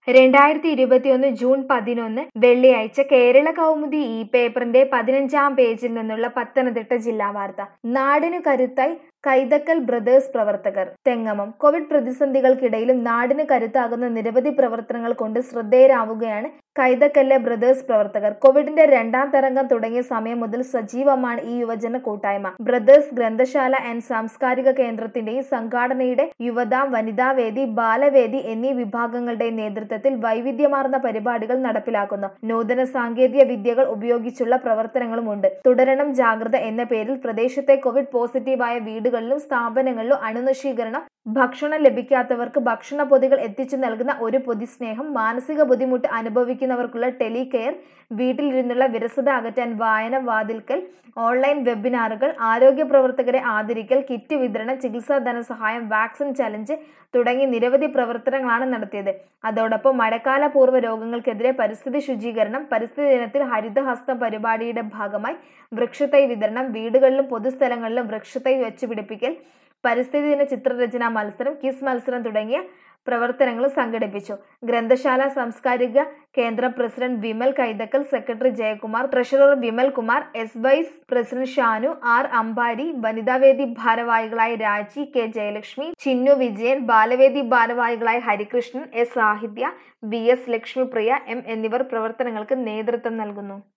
2021 June 11 വെള്ളിയാഴ്ച കേരള കൗമുദി ഈ പേപ്പറിന്റെ 15-ാം പേജിൽ നിന്നുള്ള പത്തനംതിട്ട ജില്ലാ വാർത്ത. നാടിനു കരുത്തായി കൈതക്കൽ ബ്രദേഴ്സ് പ്രവർത്തകർ. തെങ്ങമം. കോവിഡ് പ്രതിസന്ധികൾക്കിടയിലും നാടിന് കരുത്താകുന്ന നിരവധി പ്രവർത്തനങ്ങൾ കൊണ്ട് ശ്രദ്ധേയരാവുകയാണ് കൈതക്കലിലെ ബ്രദേഴ്സ് പ്രവർത്തകർ. കോവിഡിന്റെ രണ്ടാം തരംഗം തുടങ്ങിയ സമയം മുതൽ സജീവമാണ് ഈ യുവജന കൂട്ടായ്മ. ബ്രദേഴ്സ് ഗ്രന്ഥശാല ആൻഡ് സാംസ്കാരിക കേന്ദ്രത്തിന്റെയും സംഘാടനയുടെ യുവതാ, വനിതാവേദി, ബാലവേദി എന്നീ വിഭാഗങ്ങളുടെയും നേതൃത്വത്തിൽ വൈവിധ്യമാർന്ന പരിപാടികൾ നടപ്പിലാക്കുന്നു. നൂതന സാങ്കേതിക വിദ്യകൾ ഉപയോഗിച്ചുള്ള പ്രവർത്തനങ്ങളുമുണ്ട്. തുടരണം ജാഗ്രത എന്ന പേരിൽ പ്രദേശത്തെ കോവിഡ് പോസിറ്റീവായ വീടുകളിലും സ്ഥാപനങ്ങളിലും അണുനശീകരണം, ഭക്ഷണം ലഭിക്കാത്തവർക്ക് ഭക്ഷണ പൊതികൾ എത്തിച്ചു നൽകുന്ന ഒരു പൊതിസ്നേഹം, മാനസിക ബുദ്ധിമുട്ട് അനുഭവിക്കുന്നവർക്കുള്ള ടെലികെയർ, വീട്ടിലിരുന്നുള്ള വിരസത അകറ്റാൻ വായന വാതിൽക്കൽ, ഓൺലൈൻ വെബിനാറുകൾ, ആരോഗ്യ പ്രവർത്തകരെ ആദരിക്കൽ, കിറ്റ് വിതരണം, ചികിത്സാ ധനസഹായം, വാക്സിൻ ചലഞ്ച് തുടങ്ങി നിരവധി പ്രവർത്തനങ്ങളാണ് നടത്തിയത്. അതോടൊപ്പം മഴക്കാല പൂർവ്വ രോഗങ്ങൾക്കെതിരെ പരിസ്ഥിതി ശുചീകരണം, പരിസ്ഥിതി ദിനത്തിൽ ഹരിതഹസ്തം പരിപാടിയുടെ ഭാഗമായി വൃക്ഷത്തൈ വിതരണം, വീടുകളിലും പൊതുസ്ഥലങ്ങളിലും വൃക്ഷത്തൈ വെച്ചുപിടിപ്പിക്കൽ, പരിസ്ഥിതി ദിന ചിത്രരചനാ മത്സരം, ക്വിസ് മത്സരം തുടങ്ങിയ പ്രവർത്തനങ്ങൾ സംഘടിപ്പിച്ചു. ഗ്രന്ഥശാല സാംസ്കാരിക കേന്ദ്രം president Vimal Kaithakkal, secretary Jayakumar, treasurer Vimal Kumar, S vice president Shanu, R Ambari, വനിതാവേദി ഭാരവാഹികളായ രാജി, കെ ജയലക്ഷ്മി, ചിന്നു വിജയൻ, ബാലവേദി ഭാരവാഹികളായ Harikrishnan, S Sahithya, V S Lakshmipriya, M എന്നിവർ പ്രവർത്തനങ്ങൾക്ക് നേതൃത്വം നൽകുന്നു.